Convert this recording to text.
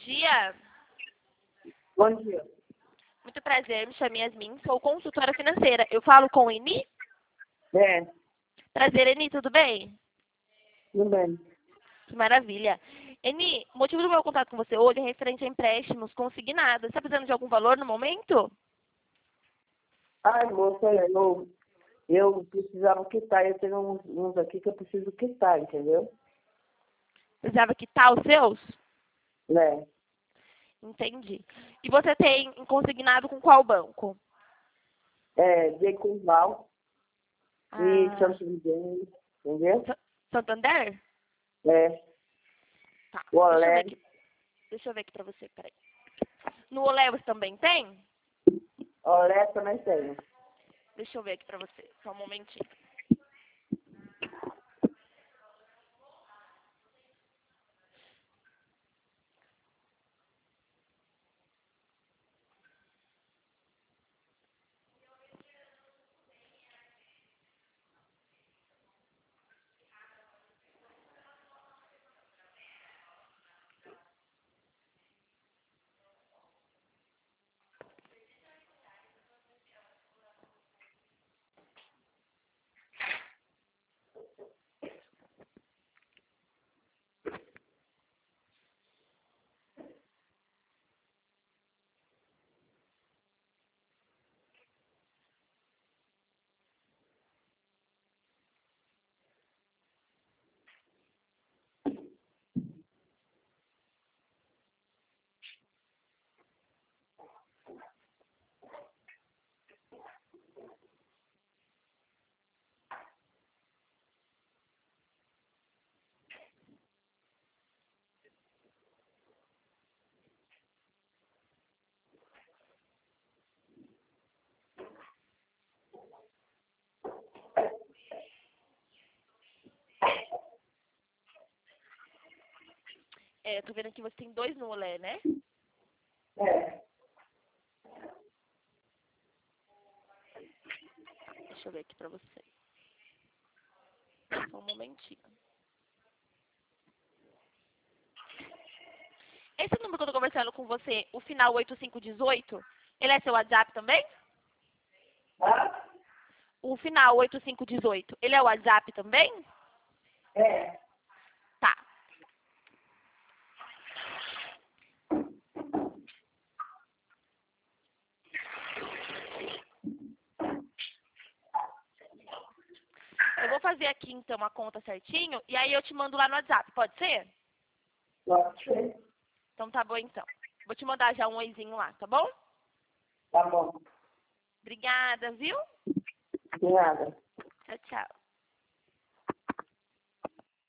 dia. Bom dia. Muito prazer, me chamo Yasmin, sou consultora financeira. Eu falo com o Eni? É, Prazer, Eni, tudo bem? tudo bem. Que maravilha. Eni, o motivo do meu contato com você hoje é referente a empréstimos consignados. Você está precisando de algum valor no momento? Ai, moça, eu precisava quitar. Eu tenho uns aqui que eu preciso quitar, entendeu? Precisava quitar os seus? Né? Entendi. E você tem consignado com qual banco? Dei com Val e Ah, Santander, entendeu? Santander? É, Tá, o deixa eu ver Olé. aqui. Deixa eu ver aqui pra você, peraí. No Olé você também tem? Olé também tenho. Deixa eu ver aqui pra você, só um momentinho. Eu tô vendo aqui você tem 2 no Olé, né? É. Deixa eu ver aqui pra você. Só um momentinho. Esse número que eu tô conversando com você, o final 8518, ele é seu WhatsApp também? Ah? O final 8518, ele é o WhatsApp também? É. Tá. Eu vou fazer aqui então a conta certinho e aí eu te mando lá no WhatsApp, pode ser? Pode ser. Então tá bom então. Vou te mandar já um oizinho lá, tá bom? Tá bom. Obrigada, viu? De nada. Tchau, tchau.